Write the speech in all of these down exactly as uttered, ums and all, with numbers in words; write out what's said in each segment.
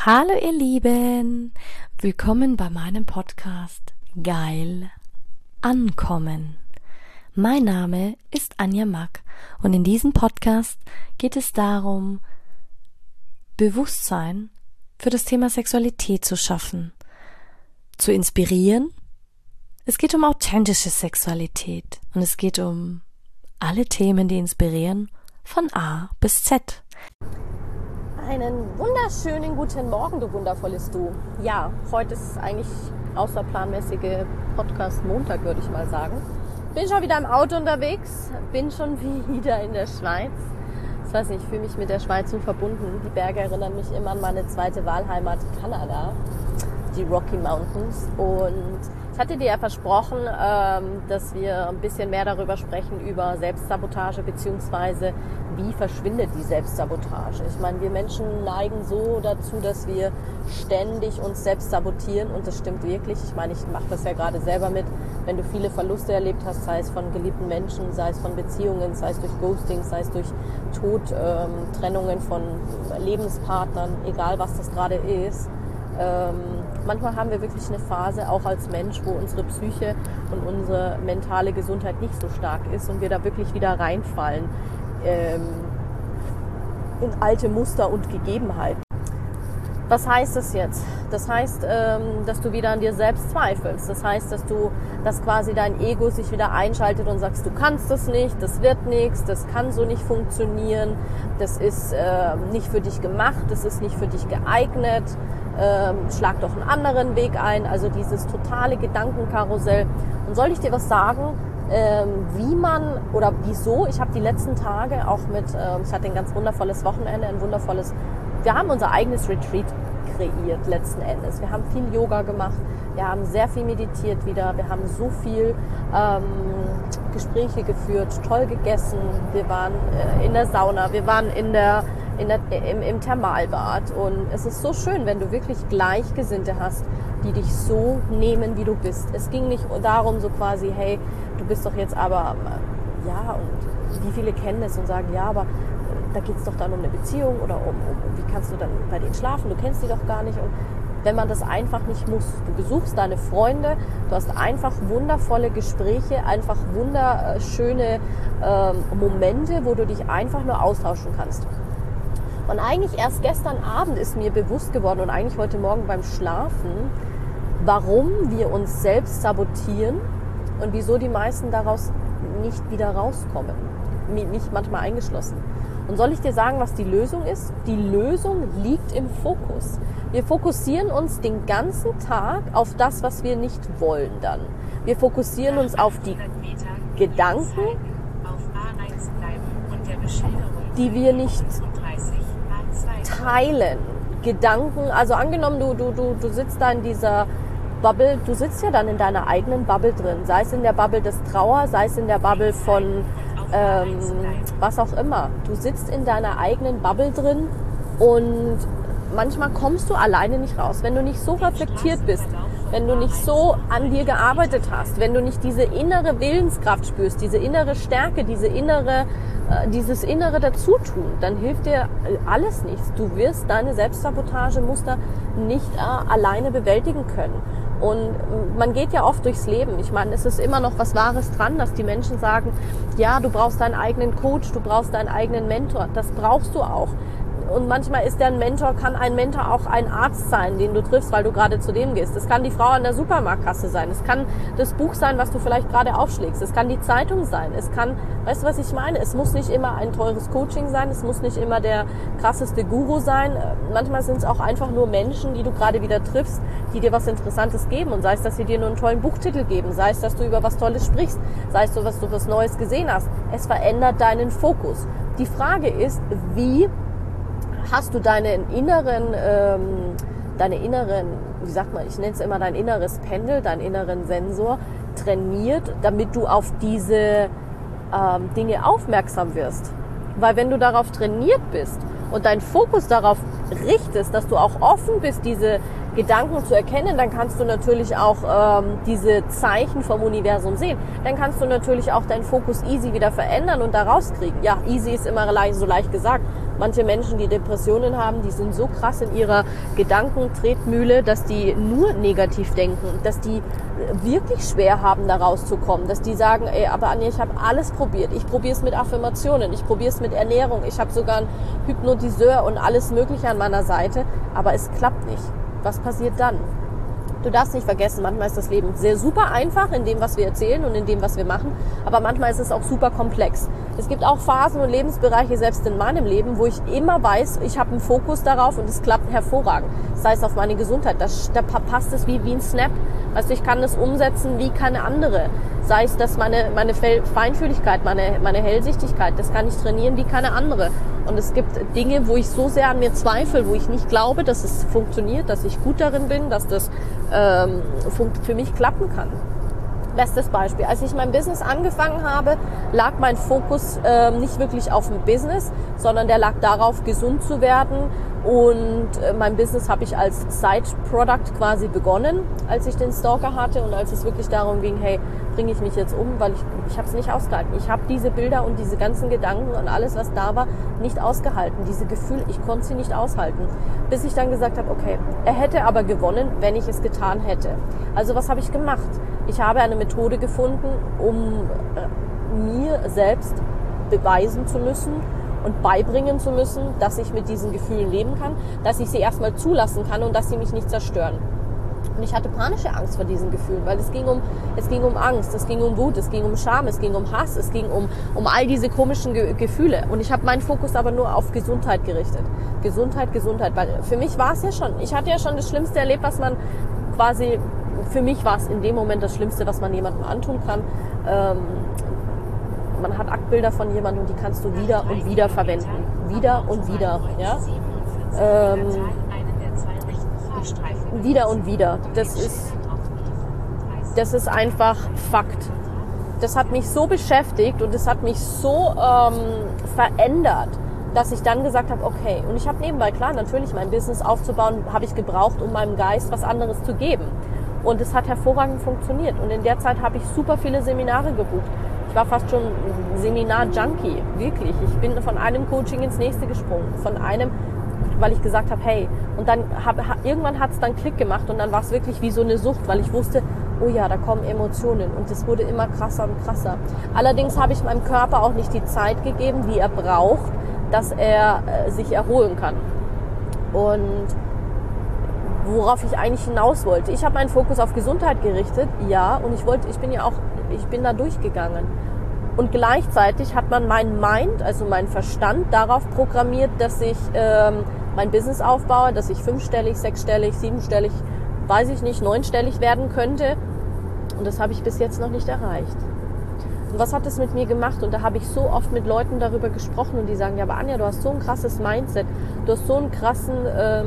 Hallo ihr Lieben, willkommen bei meinem Podcast Geil Ankommen. Mein Name ist Anja Mack und in diesem Podcast geht es darum, Bewusstsein für das Thema Sexualität zu schaffen, zu inspirieren. Es geht um authentische Sexualität und es geht um alle Themen, die inspirieren, von A bis Z. Einen wunderschönen guten Morgen, du wundervolles Du. Ja, heute ist eigentlich außerplanmäßige Podcast-Montag, würde ich mal sagen. Bin schon wieder im Auto unterwegs, bin schon wieder in der Schweiz. Ich weiß nicht, ich fühle mich mit der Schweiz so verbunden. Die Berge erinnern mich immer an meine zweite Wahlheimat Kanada, die Rocky Mountains. Und ich hatte dir ja versprochen, dass wir ein bisschen mehr darüber sprechen, über Selbstsabotage, beziehungsweise wie verschwindet die Selbstsabotage. Ich meine, wir Menschen neigen so dazu, dass wir ständig uns selbst sabotieren und das stimmt wirklich. Ich meine, ich mache das ja gerade selber mit, wenn du viele Verluste erlebt hast, sei es von geliebten Menschen, sei es von Beziehungen, sei es durch Ghosting, sei es durch Tod, ähm, Trennungen von Lebenspartnern, egal was das gerade ist. Ähm, manchmal haben wir wirklich eine Phase, auch als Mensch, wo unsere Psyche und unsere mentale Gesundheit nicht so stark ist und wir da wirklich wieder reinfallen ähm, in alte Muster und Gegebenheiten. Was heißt das jetzt? Das heißt, ähm, dass du wieder an dir selbst zweifelst. Das heißt, dass du, dass quasi dein Ego sich wieder einschaltet und sagst, du kannst das nicht, das wird nichts, das kann so nicht funktionieren, das ist äh, nicht für dich gemacht, das ist nicht für dich geeignet. Ähm, schlag doch einen anderen Weg ein, also dieses totale Gedankenkarussell. Und soll ich dir was sagen, ähm, wie man oder wieso, ich habe die letzten Tage auch mit, ähm, ich hatte ein ganz wundervolles Wochenende, ein wundervolles, wir haben unser eigenes Retreat kreiert letzten Endes. Wir haben viel Yoga gemacht, wir haben sehr viel meditiert wieder, wir haben so viel ähm, Gespräche geführt, toll gegessen, wir waren äh, in der Sauna, wir waren in der In der, im, im Thermalbad und es ist so schön, wenn du wirklich Gleichgesinnte hast, die dich so nehmen, wie du bist. Es ging nicht darum, so quasi, hey, du bist doch jetzt aber, ja, und wie viele kennen es und sagen, ja, aber da geht es doch dann um eine Beziehung oder um, um, wie kannst du dann bei denen schlafen, du kennst die doch gar nicht. Und wenn man das einfach nicht muss, du besuchst deine Freunde, du hast einfach wundervolle Gespräche, einfach wunderschöne äh, Momente, wo du dich einfach nur austauschen kannst. Und eigentlich erst gestern Abend ist mir bewusst geworden und eigentlich heute Morgen beim Schlafen, warum wir uns selbst sabotieren und wieso die meisten daraus nicht wieder rauskommen. Mich manchmal eingeschlossen. Und soll ich dir sagen, was die Lösung ist? Die Lösung liegt im Fokus. Wir fokussieren uns den ganzen Tag auf das, was wir nicht wollen dann. Wir fokussieren uns auf die Gedanken, die wir nicht teilen. Gedanken, also angenommen, du, du, du, du sitzt da in dieser Bubble, du sitzt ja dann in deiner eigenen Bubble drin, sei es in der Bubble des Trauer, sei es in der Bubble von ähm, was auch immer. Du sitzt in deiner eigenen Bubble drin und manchmal kommst du alleine nicht raus, wenn du nicht so reflektiert bist, wenn du nicht so an dir gearbeitet hast, wenn du nicht diese innere Willenskraft spürst, diese innere Stärke, diese innere, äh, dieses innere Dazutun, dann hilft dir alles nichts. Du wirst deine Selbstsabotagemuster nicht äh, alleine bewältigen können. Und man geht ja oft durchs Leben. Ich meine, es ist immer noch was Wahres dran, dass die Menschen sagen, ja, du brauchst deinen eigenen Coach, du brauchst deinen eigenen Mentor. Das brauchst du auch. Und manchmal ist der Mentor, kann ein Mentor auch ein Arzt sein, den du triffst, weil du gerade zu dem gehst. Es kann die Frau an der Supermarktkasse sein. Es kann das Buch sein, was du vielleicht gerade aufschlägst. Es kann die Zeitung sein. Es kann, weißt du, was ich meine? Es muss nicht immer ein teures Coaching sein. Es muss nicht immer der krasseste Guru sein. Manchmal sind es auch einfach nur Menschen, die du gerade wieder triffst, die dir was Interessantes geben. Und sei es, dass sie dir nur einen tollen Buchtitel geben. Sei es, dass du über was Tolles sprichst. Sei es, dass du was Neues gesehen hast. Es verändert deinen Fokus. Die Frage ist, wie hast du deinen inneren, ähm, deine inneren, wie sagt man, ich nenne es immer dein inneres Pendel, deinen inneren Sensor trainiert, damit du auf diese ähm, Dinge aufmerksam wirst. Weil wenn du darauf trainiert bist und deinen Fokus darauf richtest, dass du auch offen bist, diese Gedanken zu erkennen, dann kannst du natürlich auch ähm, diese Zeichen vom Universum sehen. Dann kannst du natürlich auch deinen Fokus easy wieder verändern und da rauskriegen. Ja, easy ist immer leicht, so leicht gesagt. Manche Menschen, die Depressionen haben, die sind so krass in ihrer Gedankentretmühle, dass die nur negativ denken, dass die wirklich schwer haben, da rauszukommen, dass die sagen, ey, aber Anja, ich habe alles probiert. Ich probiere es mit Affirmationen, ich probiere es mit Ernährung, ich habe sogar einen Hypnotiseur und alles Mögliche an meiner Seite, aber es klappt nicht. Was passiert dann? Du darfst nicht vergessen, manchmal ist das Leben sehr super einfach in dem, was wir erzählen und in dem, was wir machen, aber manchmal ist es auch super komplex. Es gibt auch Phasen und Lebensbereiche, selbst in meinem Leben, wo ich immer weiß, ich habe einen Fokus darauf und es klappt hervorragend. Sei es auf meine Gesundheit, das, da passt es wie, wie ein Snap. Weißt du, ich kann das umsetzen wie keine andere. Sei es, dass meine, meine Feinfühligkeit, meine, meine Hellsichtigkeit, das kann ich trainieren wie keine andere. Und es gibt Dinge, wo ich so sehr an mir zweifle, wo ich nicht glaube, dass es funktioniert, dass ich gut darin bin, dass das ähm, für mich klappen kann. Bestes Beispiel. Als ich mein Business angefangen habe, lag mein Fokus ähm, nicht wirklich auf dem Business, sondern der lag darauf, gesund zu werden. Und äh, mein Business habe ich als Side-Product quasi begonnen, als ich den Stalker hatte und als es wirklich darum ging, hey, bringe ich mich jetzt um, weil ich ich habe es nicht ausgehalten. Ich habe diese Bilder und diese ganzen Gedanken und alles, was da war, nicht ausgehalten. Diese Gefühle, ich konnte sie nicht aushalten. Bis ich dann gesagt habe, okay, er hätte aber gewonnen, wenn ich es getan hätte. Also was habe ich gemacht? Ich habe eine Methode gefunden, um äh, mir selbst beweisen zu müssen und beibringen zu müssen, dass ich mit diesen Gefühlen leben kann, dass ich sie erstmal zulassen kann und dass sie mich nicht zerstören. Und ich hatte panische Angst vor diesen Gefühlen, weil es ging um, es ging um Angst, es ging um Wut, es ging um Scham, es ging um Hass, es ging um, um all diese komischen Ge- Gefühle. Und ich habe meinen Fokus aber nur auf Gesundheit gerichtet. Gesundheit, Gesundheit, weil für mich war es ja schon, ich hatte ja schon das Schlimmste erlebt, was man quasi, für mich war es in dem Moment das Schlimmste, was man jemandem antun kann. Ähm, man hat Aktbilder von jemandem und die kannst du wieder und wieder verwenden. Wieder und wieder, ja. Ähm, wieder und wieder. Das ist, das ist einfach Fakt. Das hat mich so beschäftigt und das hat mich so ähm, verändert, dass ich dann gesagt habe, okay, und ich habe nebenbei, klar, natürlich mein Business aufzubauen, habe ich gebraucht, um meinem Geist was anderes zu geben. Und es hat hervorragend funktioniert. Und in der Zeit habe ich super viele Seminare gebucht. Ich war fast schon Seminar-Junkie, wirklich. Ich bin von einem Coaching ins nächste gesprungen, von einem, weil ich gesagt habe, hey, und dann hab, irgendwann hat es dann Klick gemacht und dann war es wirklich wie so eine Sucht, weil ich wusste, oh ja, da kommen Emotionen und es wurde immer krasser und krasser. Allerdings habe ich meinem Körper auch nicht die Zeit gegeben, die er braucht, dass er äh, sich erholen kann. Und worauf ich eigentlich hinaus wollte. Ich habe meinen Fokus auf Gesundheit gerichtet, ja, und ich wollte, ich bin ja auch, ich bin da durchgegangen. Und gleichzeitig hat man meinen Mind, also meinen Verstand, darauf programmiert, dass ich ähm, mein Business aufbaue, dass ich fünfstellig, sechsstellig, siebenstellig, weiß ich nicht, neunstellig werden könnte. Und das habe ich bis jetzt noch nicht erreicht. Und was hat das mit mir gemacht? Und da habe ich so oft mit Leuten darüber gesprochen und die sagen, ja, aber Anja, du hast so ein krasses Mindset, du hast so einen krassen ähm,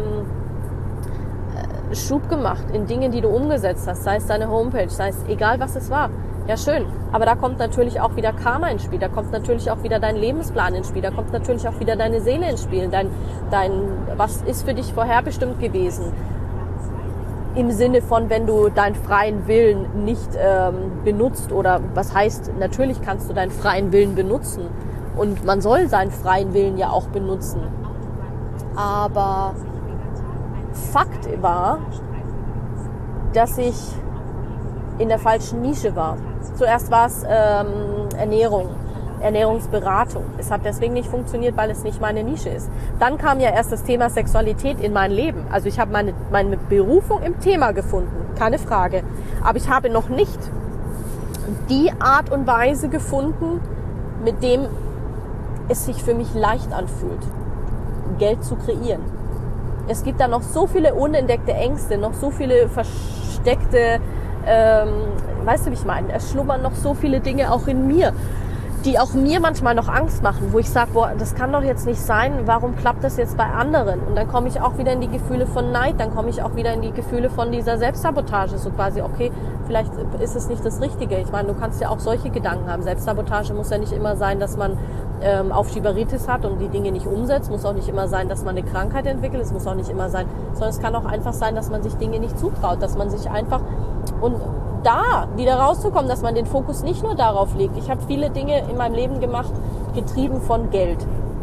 Schub gemacht in Dingen, die du umgesetzt hast, sei es deine Homepage, sei es egal, was es war. Ja, schön. Aber da kommt natürlich auch wieder Karma ins Spiel, da kommt natürlich auch wieder dein Lebensplan ins Spiel, da kommt natürlich auch wieder deine Seele ins Spiel, dein, dein, was ist für dich vorherbestimmt gewesen. Im Sinne von, wenn du deinen freien Willen nicht ähm, benutzt oder was heißt, natürlich kannst du deinen freien Willen benutzen und man soll seinen freien Willen ja auch benutzen. Aber Fakt war, dass ich in der falschen Nische war. Zuerst war es ähm, Ernährung, Ernährungsberatung. Es hat deswegen nicht funktioniert, weil es nicht meine Nische ist. Dann kam ja erst das Thema Sexualität in mein Leben. Also ich habe meine, meine Berufung im Thema gefunden, keine Frage. Aber ich habe noch nicht die Art und Weise gefunden, mit dem es sich für mich leicht anfühlt, Geld zu kreieren. Es gibt da noch so viele unentdeckte Ängste, noch so viele versteckte, ähm, weißt du, wie ich meine? Es schlummern noch so viele Dinge auch in mir, die auch mir manchmal noch Angst machen, wo ich sage, boah, das kann doch jetzt nicht sein, warum klappt das jetzt bei anderen? Und dann komme ich auch wieder in die Gefühle von Neid, dann komme ich auch wieder in die Gefühle von dieser Selbstsabotage, so quasi, okay, vielleicht ist es nicht das Richtige. Ich meine, du kannst ja auch solche Gedanken haben. Selbstsabotage muss ja nicht immer sein, dass man ähm, Aufschieberitis hat und die Dinge nicht umsetzt, muss auch nicht immer sein, dass man eine Krankheit entwickelt, es muss auch nicht immer sein, sondern es kann auch einfach sein, dass man sich Dinge nicht zutraut, dass man sich einfach, und da wieder rauszukommen, dass man den Fokus nicht nur darauf legt. Ich habe viele Dinge in meinem Leben gemacht, getrieben von Geld.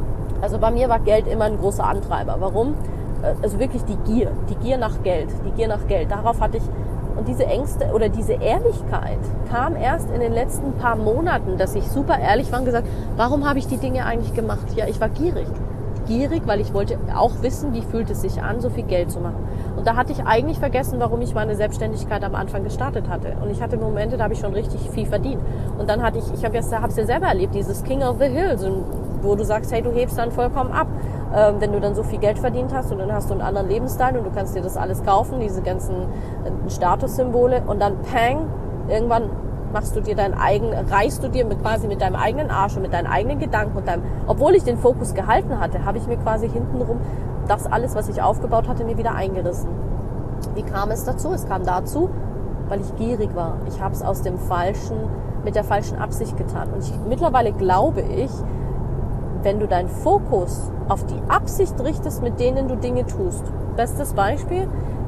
Also bei mir war Geld immer ein großer Antreiber. Warum? Also wirklich die Gier, die Gier nach Geld, die Gier nach Geld. Darauf hatte ich, und diese Ängste oder diese Ehrlichkeit kam erst in den letzten paar Monaten, dass ich super ehrlich war und gesagt, warum habe ich die Dinge eigentlich gemacht? Ja, ich war gierig. Gierig, weil ich wollte auch wissen, wie fühlt es sich an, so viel Geld zu machen. Und da hatte ich eigentlich vergessen, warum ich meine Selbstständigkeit am Anfang gestartet hatte. Und ich hatte Momente, da habe ich schon richtig viel verdient. Und dann hatte ich, ich habe es ja, ja selber erlebt, dieses King of the Hills, wo du sagst, hey, du hebst dann vollkommen ab. Ähm, wenn du dann so viel Geld verdient hast und dann hast du einen anderen Lebensstil und du kannst dir das alles kaufen, diese ganzen äh, Statussymbole und dann pang, irgendwann machst du dir dein eigen, reißt du dir mit, quasi mit deinem eigenen Arsch und mit deinen eigenen Gedanken und deinem, obwohl ich den Fokus gehalten hatte, habe ich mir quasi hintenrum das alles, was ich aufgebaut hatte, mir wieder eingerissen. Wie kam es dazu? Es kam dazu, weil ich gierig war. Ich habe es aus dem falschen, mit der falschen Absicht getan. Und ich, mittlerweile glaube ich, wenn du deinen Fokus auf die Absicht richtest, mit denen du Dinge tust. Bestes Beispiel,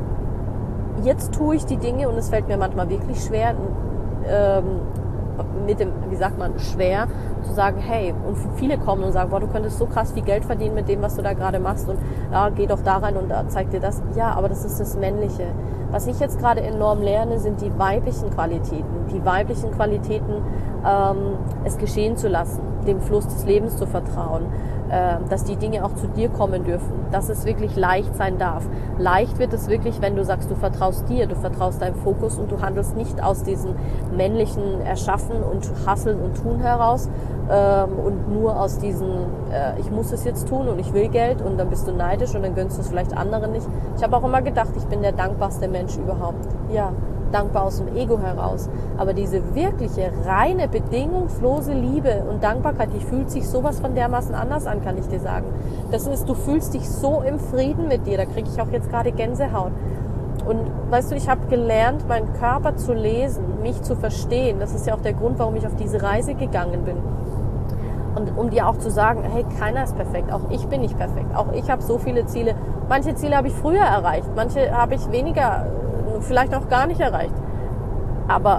jetzt tue ich die Dinge und es fällt mir manchmal wirklich schwer, ähm, mit dem, wie sagt man, schwer zu sagen, hey, und viele kommen und sagen, boah, du könntest so krass viel Geld verdienen mit dem, was du da gerade machst und ja, geh doch da rein und da zeig dir das. Ja, aber das ist das Männliche. Was ich jetzt gerade enorm lerne, sind die weiblichen Qualitäten. Die weiblichen Qualitäten, ähm, es geschehen zu lassen, dem Fluss des Lebens zu vertrauen, äh, dass die Dinge auch zu dir kommen dürfen, dass es wirklich leicht sein darf. Leicht wird es wirklich, wenn du sagst, du vertraust dir, du vertraust deinem Fokus und du handelst nicht aus diesem männlichen Erschaffen und Hasseln und Tun heraus ähm, und nur aus diesem, äh, ich muss es jetzt tun und ich will Geld und dann bist du neidisch und dann gönnst du es vielleicht anderen nicht. Ich habe auch immer gedacht, ich bin der dankbarste Mensch überhaupt. Ja, dankbar aus dem Ego heraus. Aber diese wirkliche, reine, bedingungslose Liebe und Dankbarkeit, die fühlt sich sowas von dermaßen anders an, kann ich dir sagen. Das ist, du fühlst dich so im Frieden mit dir. Da kriege ich auch jetzt gerade Gänsehaut. Und weißt du, ich habe gelernt, meinen Körper zu lesen, mich zu verstehen. Das ist ja auch der Grund, warum ich auf diese Reise gegangen bin. Und um dir auch zu sagen, hey, keiner ist perfekt. Auch ich bin nicht perfekt. Auch ich habe so viele Ziele. Manche Ziele habe ich früher erreicht. Manche habe ich weniger, vielleicht auch gar nicht erreicht. Aber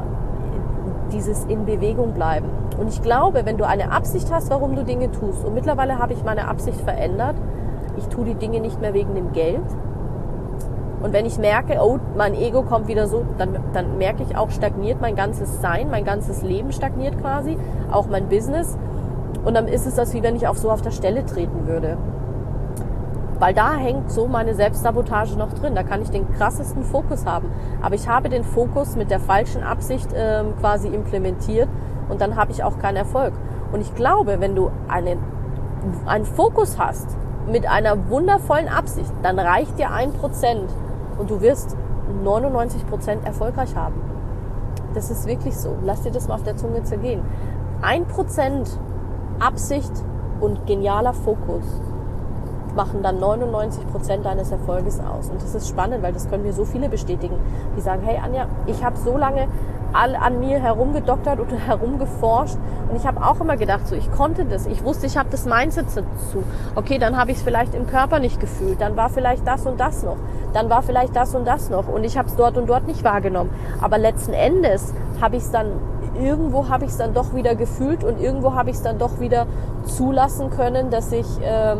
dieses in Bewegung bleiben. Und ich glaube, wenn du eine Absicht hast, warum du Dinge tust, und mittlerweile habe ich meine Absicht verändert, ich tue die Dinge nicht mehr wegen dem Geld. Und wenn ich merke, oh, mein Ego kommt wieder so, dann, dann merke ich auch, stagniert mein ganzes Sein, mein ganzes Leben stagniert quasi, auch mein Business. Und dann ist es das, wie wenn ich auf so auf der Stelle treten würde. Weil da hängt so meine Selbstsabotage noch drin. Da kann ich den krassesten Fokus haben. Aber ich habe den Fokus mit der falschen Absicht ähm, quasi implementiert und dann habe ich auch keinen Erfolg. Und ich glaube, wenn du einen, einen Fokus hast mit einer wundervollen Absicht, dann reicht dir ein Prozent und du wirst neunundneunzig Prozent erfolgreich haben. Das ist wirklich so. Lass dir das mal auf der Zunge zergehen. Ein Prozent Absicht und genialer Fokus machen dann neunundneunzig Prozent deines Erfolges aus. Und das ist spannend, weil das können mir so viele bestätigen. Die sagen, hey Anja, ich habe so lange all an mir herumgedoktert und herumgeforscht und ich habe auch immer gedacht, so ich konnte das. Ich wusste, ich habe das Mindset dazu. Okay, dann habe ich es vielleicht im Körper nicht gefühlt. Dann war vielleicht das und das noch. Dann war vielleicht das und das noch. Und ich habe es dort und dort nicht wahrgenommen. Aber letzten Endes habe ich es dann irgendwo habe ich es dann doch wieder gefühlt und irgendwo habe ich es dann doch wieder zulassen können, dass ich ähm,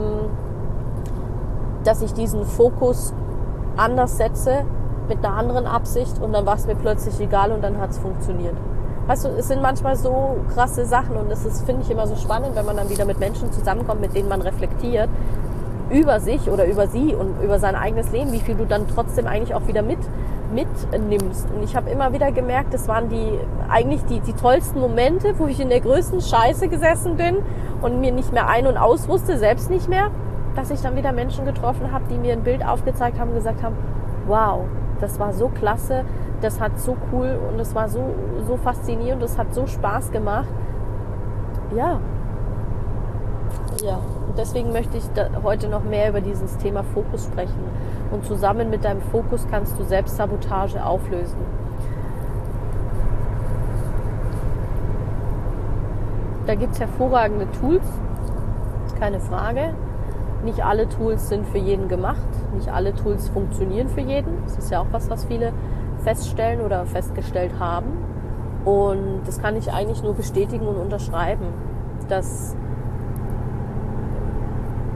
dass ich diesen Fokus anders setze, mit einer anderen Absicht und dann war es mir plötzlich egal und dann hat es funktioniert. Weißt du, es sind manchmal so krasse Sachen und das ist, finde ich, immer so spannend, wenn man dann wieder mit Menschen zusammenkommt, mit denen man reflektiert über sich oder über sie und über sein eigenes Leben, wie viel du dann trotzdem eigentlich auch wieder mit, mitnimmst. Und ich habe immer wieder gemerkt, das waren die eigentlich die, die tollsten Momente, wo ich in der größten Scheiße gesessen bin und mir nicht mehr ein- und aus wusste, selbst nicht mehr, dass ich dann wieder Menschen getroffen habe, die mir ein Bild aufgezeigt haben und gesagt haben, wow, das war so klasse, das hat so cool und es war so, so faszinierend, das hat so Spaß gemacht. Ja. Ja, und deswegen möchte ich da heute noch mehr über dieses Thema Fokus sprechen. Und zusammen mit deinem Fokus kannst du Selbstsabotage auflösen. Da gibt es hervorragende Tools, keine Frage. Nicht alle Tools sind für jeden gemacht. Nicht alle Tools funktionieren für jeden. Das ist ja auch was, was viele feststellen oder festgestellt haben. Und das kann ich eigentlich nur bestätigen und unterschreiben, dass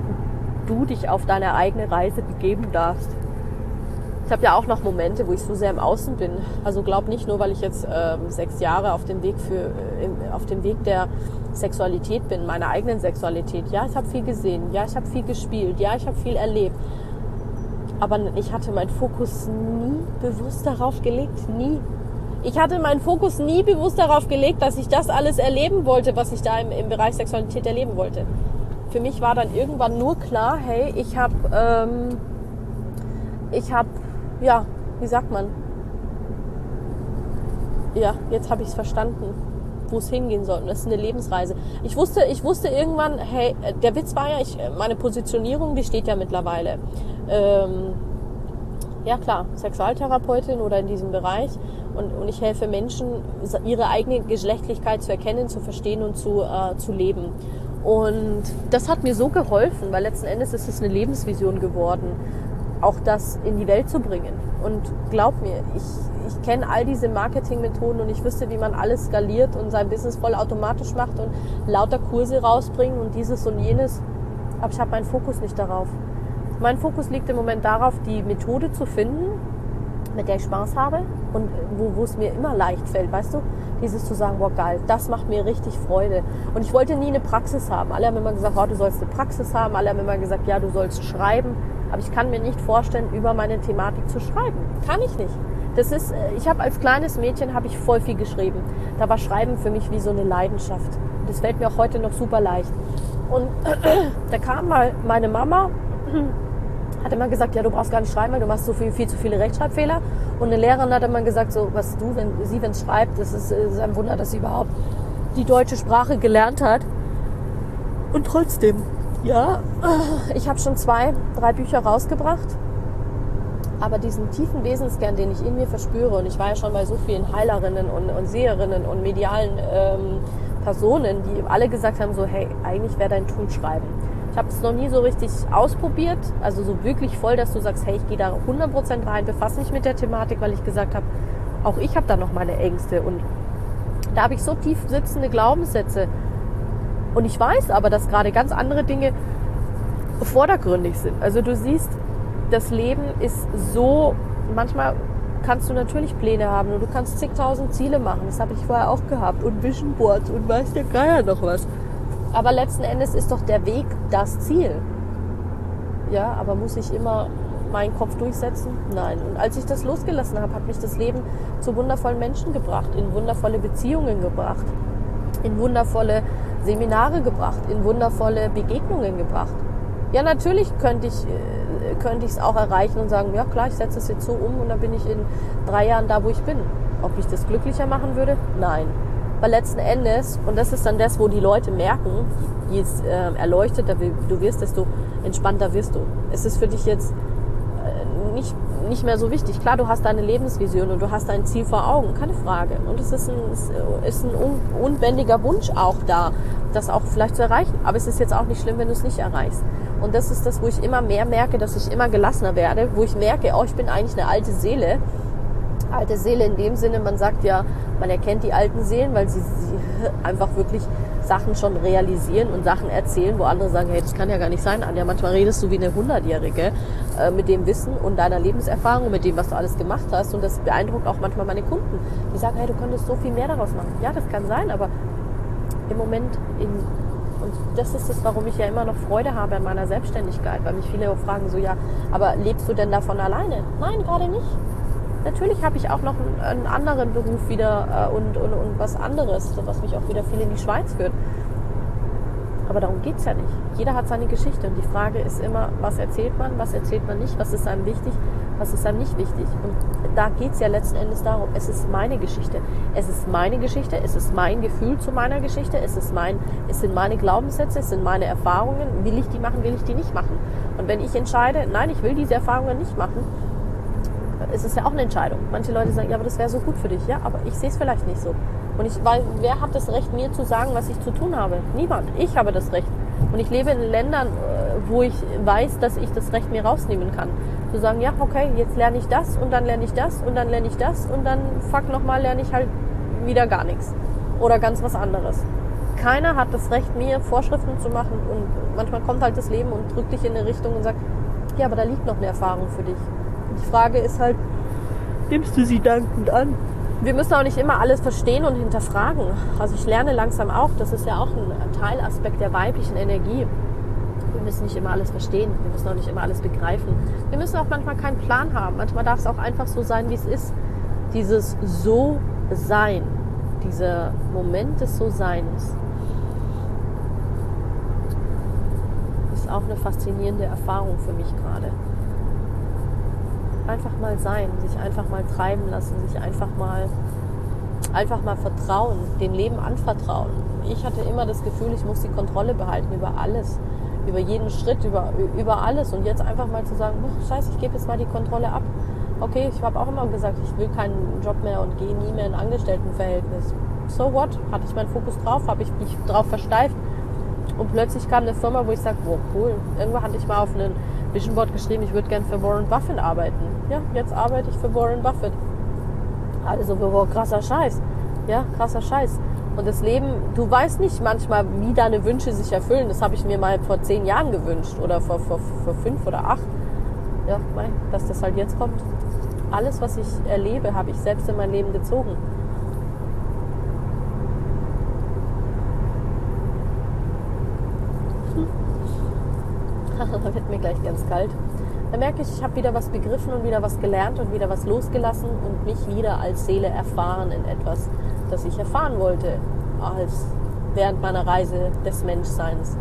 du dich auf deine eigene Reise begeben darfst. Ich habe ja auch noch Momente, wo ich so sehr im Außen bin. Also glaub nicht nur, weil ich jetzt ähm, sechs Jahre auf dem Weg für äh, auf dem Weg der Sexualität bin, meiner eigenen Sexualität. Ja, ich habe viel gesehen. Ja, ich habe viel gespielt. Ja, ich habe viel erlebt. Aber ich hatte meinen Fokus nie bewusst darauf gelegt. Nie. Ich hatte meinen Fokus nie bewusst darauf gelegt, dass ich das alles erleben wollte, was ich da im, im Bereich Sexualität erleben wollte. Für mich war dann irgendwann nur klar, hey, ich habe, ähm, ich habe, ja, wie sagt man? Ja, jetzt habe ich es verstanden, wo es hingehen soll. Und das ist eine Lebensreise. Ich wusste, ich wusste irgendwann, hey, der Witz war ja, ich, meine Positionierung, die steht ja mittlerweile. Ähm, ja klar, Sexualtherapeutin oder in diesem Bereich. Und, und ich helfe Menschen, ihre eigene Geschlechtlichkeit zu erkennen, zu verstehen und zu, äh, zu leben. Und das hat mir so geholfen, weil letzten Endes ist es eine Lebensvision geworden, auch das in die Welt zu bringen. Und glaub mir, ich, ich kenne all diese Marketingmethoden und ich wüsste, wie man alles skaliert und sein Business voll automatisch macht und lauter Kurse rausbringen und dieses und jenes. Aber ich habe meinen Fokus nicht darauf. Mein Fokus liegt im Moment darauf, die Methode zu finden, mit der ich Spaß habe und wo, wo es mir immer leicht fällt, weißt du? Dieses zu sagen, boah geil, das macht mir richtig Freude. Und ich wollte nie eine Praxis haben. Alle haben immer gesagt, oh, du sollst eine Praxis haben. Alle haben immer gesagt, ja, du sollst schreiben. Aber ich kann mir nicht vorstellen, über meine Thematik zu schreiben. Kann ich nicht. Das ist, ich habe als kleines Mädchen habe ich voll viel geschrieben. Da war Schreiben für mich wie so eine Leidenschaft. Das fällt mir auch heute noch super leicht. Und da kam mal meine Mama, hat immer gesagt, ja, du brauchst gar nicht schreiben, weil du machst so viel, viel zu viele Rechtschreibfehler. Und eine Lehrerin hat immer gesagt, so, was du, wenn sie, wenn es schreibt, das ist, ist ein Wunder, dass sie überhaupt die deutsche Sprache gelernt hat. Und trotzdem, ja, ich habe schon zwei, drei Bücher rausgebracht. Aber diesen tiefen Wesenskern, den ich in mir verspüre, und ich war ja schon bei so vielen Heilerinnen und, und Seherinnen und medialen ähm, Personen, die alle gesagt haben, so, hey, eigentlich wäre dein Tool schreiben. Ich habe es noch nie so richtig ausprobiert, also so wirklich voll, dass du sagst, hey, ich gehe da hundert Prozent rein, befasse mich mit der Thematik, weil ich gesagt habe, auch ich habe da noch meine Ängste und da habe ich so tief sitzende Glaubenssätze und ich weiß aber, dass gerade ganz andere Dinge vordergründig sind. Also du siehst, das Leben ist so, manchmal kannst du natürlich Pläne haben und du kannst zigtausend Ziele machen, das habe ich vorher auch gehabt und Vision Boards und weiß der Geier noch was. Aber letzten Endes ist doch der Weg das Ziel. Ja, aber muss ich immer meinen Kopf durchsetzen? Nein. Und als ich das losgelassen habe, hat mich das Leben zu wundervollen Menschen gebracht, in wundervolle Beziehungen gebracht, in wundervolle Seminare gebracht, in wundervolle Begegnungen gebracht. Ja, natürlich könnte ich könnte ich es auch erreichen und sagen, ja klar, ich setze es jetzt so um und dann bin ich in drei Jahren da, wo ich bin. Ob ich das glücklicher machen würde? Nein. Weil letzten Endes, und das ist dann das, wo die Leute merken, je äh, erleuchteter du wirst, desto entspannter wirst du. Es ist für dich jetzt äh, nicht, nicht mehr so wichtig. Klar, du hast deine Lebensvision und du hast dein Ziel vor Augen, keine Frage. Und es ist ein, es ist ein un, unbändiger Wunsch auch da, das auch vielleicht zu erreichen. Aber es ist jetzt auch nicht schlimm, wenn du es nicht erreichst. Und das ist das, wo ich immer mehr merke, dass ich immer gelassener werde, wo ich merke, oh, ich bin eigentlich eine alte Seele. Alte Seele in dem Sinne, man sagt ja, man erkennt die alten Seelen, weil sie, sie einfach wirklich Sachen schon realisieren und Sachen erzählen, wo andere sagen, hey, das kann ja gar nicht sein, Anja, manchmal redest du wie eine hundertjährige äh, mit dem Wissen und deiner Lebenserfahrung und mit dem, was du alles gemacht hast, und das beeindruckt auch manchmal meine Kunden, die sagen, hey, du könntest so viel mehr daraus machen. Ja, das kann sein, aber im Moment, in, und das ist es, warum ich ja immer noch Freude habe an meiner Selbstständigkeit, weil mich viele auch fragen, so, ja, aber lebst du denn davon alleine? Nein, gerade nicht. Natürlich habe ich auch noch einen, einen anderen Beruf wieder äh, und, und, und was anderes, was mich auch wieder viel in die Schweiz führt. Aber darum geht es ja nicht. Jeder hat seine Geschichte und die Frage ist immer, was erzählt man, was erzählt man nicht, was ist einem wichtig, was ist einem nicht wichtig. Und da geht es ja letzten Endes darum, es ist meine Geschichte. Es ist meine Geschichte, es ist mein Gefühl zu meiner Geschichte, es, ist mein, es sind meine Glaubenssätze, es sind meine Erfahrungen. Will ich die machen, will ich die nicht machen? Und wenn ich entscheide, nein, ich will diese Erfahrungen nicht machen, ist es ja auch eine Entscheidung. Manche Leute sagen, ja, aber das wäre so gut für dich. Ja, aber ich sehe es vielleicht nicht so. Und ich, weil, wer hat das Recht, mir zu sagen, was ich zu tun habe? Niemand. Ich habe das Recht. Und ich lebe in Ländern, wo ich weiß, dass ich das Recht mir rausnehmen kann. Zu sagen, ja, okay, jetzt lerne ich das und dann lerne ich das und dann lerne ich das und dann, fuck, nochmal lerne ich halt wieder gar nichts. Oder ganz was anderes. keiner hat das Recht, mir Vorschriften zu machen. Und manchmal kommt halt das Leben und drückt dich in eine Richtung und sagt, ja, aber da liegt noch eine Erfahrung für dich. Und die Frage ist halt, nimmst du sie dankend an? Wir müssen auch nicht immer alles verstehen und hinterfragen. Also ich lerne langsam auch, das ist ja auch ein Teilaspekt der weiblichen Energie. Wir müssen nicht immer alles verstehen, wir müssen auch nicht immer alles begreifen. Wir müssen auch manchmal keinen Plan haben. Manchmal darf es auch einfach so sein, wie es ist. Dieses So-Sein, dieser Moment des So-Seins ist auch eine faszinierende Erfahrung für mich gerade. Einfach mal sein, sich einfach mal treiben lassen, sich einfach mal, einfach mal vertrauen, dem Leben anvertrauen. Ich hatte immer das Gefühl, ich muss die Kontrolle behalten über alles, über jeden Schritt, über, über alles. Und jetzt einfach mal zu sagen, oh, scheiße, ich gebe jetzt mal die Kontrolle ab. Okay, ich habe auch immer gesagt, ich will keinen Job mehr und gehe nie mehr in ein Angestelltenverhältnis. So what? Hatte ich meinen Fokus drauf, habe ich mich drauf versteift. Und plötzlich kam eine Firma, wo ich sage, wow, cool. Irgendwann hatte ich mal auf einen Vision Board geschrieben, ich würde gerne für Warren Buffett arbeiten. Ja, jetzt arbeite ich für Warren Buffett. Also, wow, krasser Scheiß. Ja, krasser Scheiß. Und das Leben, du weißt nicht manchmal, wie deine Wünsche sich erfüllen. Das habe ich mir mal vor zehn Jahren gewünscht oder vor, vor, vor fünf oder acht. Ja, mein, dass das halt jetzt kommt. Alles, was ich erlebe, habe ich selbst in mein Leben gezogen. Da wird mir gleich ganz kalt. Da merke ich, ich habe wieder was begriffen und wieder was gelernt und wieder was losgelassen und mich wieder als Seele erfahren in etwas, das ich erfahren wollte, als während meiner Reise des Menschseins.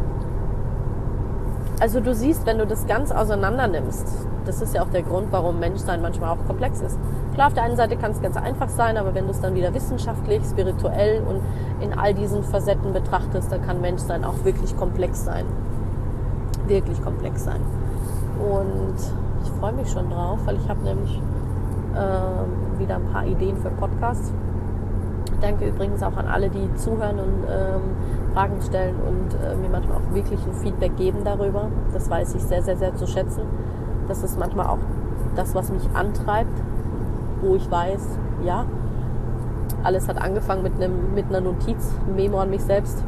Also du siehst, wenn du das ganz auseinander nimmst, das ist ja auch der Grund, warum Menschsein manchmal auch komplex ist. Klar, auf der einen Seite kann es ganz einfach sein, aber wenn du es dann wieder wissenschaftlich, spirituell und in all diesen Facetten betrachtest, dann kann Menschsein auch wirklich komplex sein. Wirklich komplex sein. Und ich freue mich schon drauf, weil ich habe nämlich ähm, wieder ein paar Ideen für Podcasts. Danke übrigens auch an alle, die zuhören und ähm, Fragen stellen und äh, mir manchmal auch wirklich ein Feedback geben darüber. Das weiß ich sehr, sehr, sehr zu schätzen. Das ist manchmal auch das, was mich antreibt, wo ich weiß, ja, alles hat angefangen mit, einem, mit einer Notiz, ein Memo an mich selbst.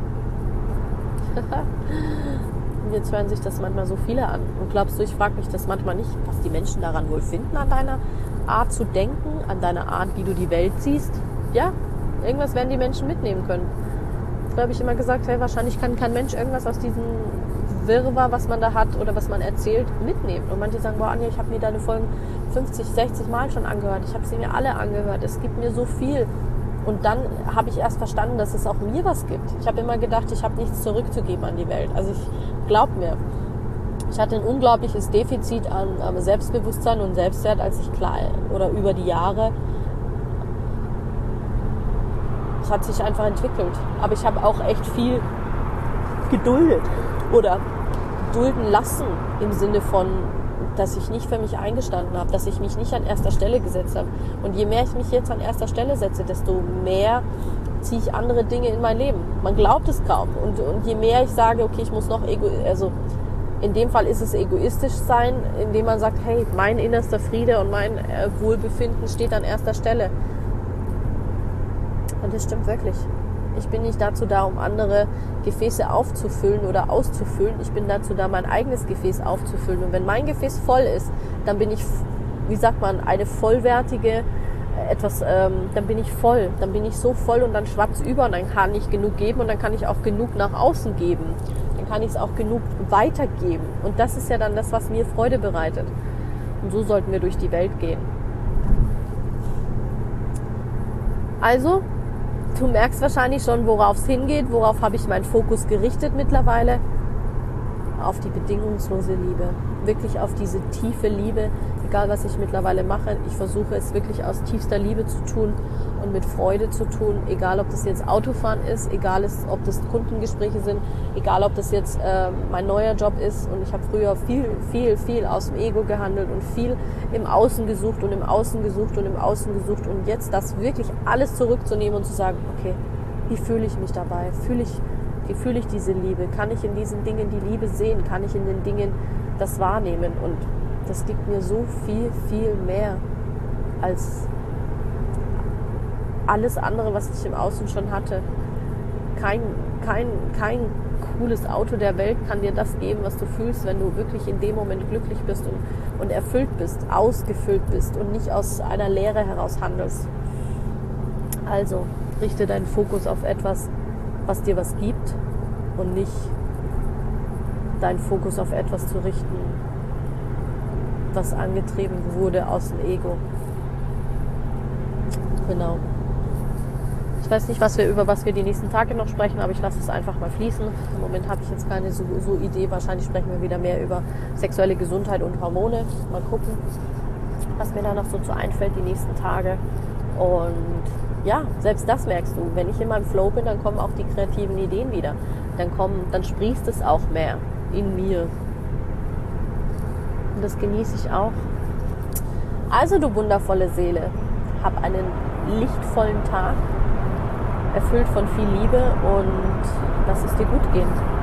Und jetzt hören sich das manchmal so viele an. Und glaubst du, ich frage mich das manchmal nicht, was die Menschen daran wohl finden, an deiner Art zu denken, an deiner Art, wie du die Welt siehst? Ja, irgendwas werden die Menschen mitnehmen können. Früher habe ich immer gesagt, hey, wahrscheinlich kann kein Mensch irgendwas aus diesem Wirrwarr, was man da hat oder was man erzählt, mitnehmen. Und manche sagen, boah, Anja, ich habe mir deine Folgen fünfzig, sechzig Mal schon angehört. Ich habe sie mir alle angehört. Es gibt mir so viel. Und dann habe ich erst verstanden, dass es auch mir was gibt. Ich habe immer gedacht, ich habe nichts zurückzugeben an die Welt. Also ich glaube mir, ich hatte ein unglaubliches Defizit an, an Selbstbewusstsein und Selbstwert, als ich klein oder über die Jahre. Es hat sich einfach entwickelt. Aber ich habe auch echt viel geduldet oder dulden lassen im Sinne von, dass ich nicht für mich eingestanden habe, dass ich mich nicht an erster Stelle gesetzt habe. Und je mehr ich mich jetzt an erster Stelle setze, desto mehr ziehe ich andere Dinge in mein Leben. Man glaubt es kaum. Und, und je mehr ich sage, okay, ich muss noch ego, also in dem Fall ist es egoistisch sein, indem man sagt, hey, mein innerster Friede und mein äh, Wohlbefinden steht an erster Stelle. Und das stimmt wirklich. Ich bin nicht dazu da, um andere Gefäße aufzufüllen oder auszufüllen. Ich bin dazu da, mein eigenes Gefäß aufzufüllen. Und wenn mein Gefäß voll ist, dann bin ich, wie sagt man, eine vollwertige, etwas, ähm, dann bin ich voll. Dann bin ich so voll und dann schwappt's über und dann kann ich genug geben und dann kann ich auch genug nach außen geben. Dann kann ich es auch genug weitergeben. Und das ist ja dann das, was mir Freude bereitet. Und so sollten wir durch die Welt gehen. Also, du merkst wahrscheinlich schon, worauf es hingeht, worauf habe ich meinen Fokus gerichtet mittlerweile. Auf die bedingungslose Liebe. Wirklich auf diese tiefe Liebe, egal was ich mittlerweile mache. Ich versuche es wirklich aus tiefster Liebe zu tun und mit Freude zu tun. Egal, ob das jetzt Autofahren ist, egal, ob das Kundengespräche sind, egal, ob das jetzt äh, mein neuer Job ist. Und ich habe früher viel, viel, viel aus dem Ego gehandelt und viel im Außen gesucht und im Außen gesucht und im Außen gesucht. Und jetzt das wirklich alles zurückzunehmen und zu sagen, okay, wie fühle ich mich dabei? Fühle ich, wie fühle ich diese Liebe? Kann ich in diesen Dingen die Liebe sehen? Kann ich in den Dingen das wahrnehmen? Und das gibt mir so viel, viel mehr als alles andere, was ich im Außen schon hatte. Kein, kein, kein cooles Auto der Welt kann dir das geben, was du fühlst, wenn du wirklich in dem Moment glücklich bist und, und erfüllt bist, ausgefüllt bist und nicht aus einer Leere heraus handelst. Also richte deinen Fokus auf etwas, was dir was gibt und nicht deinen Fokus auf etwas zu richten, was angetrieben wurde aus dem Ego. Genau. Ich weiß nicht, was wir, über was wir die nächsten Tage noch sprechen, aber ich lasse es einfach mal fließen. Im Moment habe ich jetzt keine so, so Idee. Wahrscheinlich sprechen wir wieder mehr über sexuelle Gesundheit und Hormone. Mal gucken, was mir da noch so zu einfällt die nächsten Tage. Und ja, selbst das merkst du. Wenn ich in meinem Flow bin, dann kommen auch die kreativen Ideen wieder. Dann kommen, dann sprießt es auch mehr in mir. Und das genieße ich auch. Also du wundervolle Seele, hab einen lichtvollen Tag, erfüllt von viel Liebe und lass es dir gut gehen.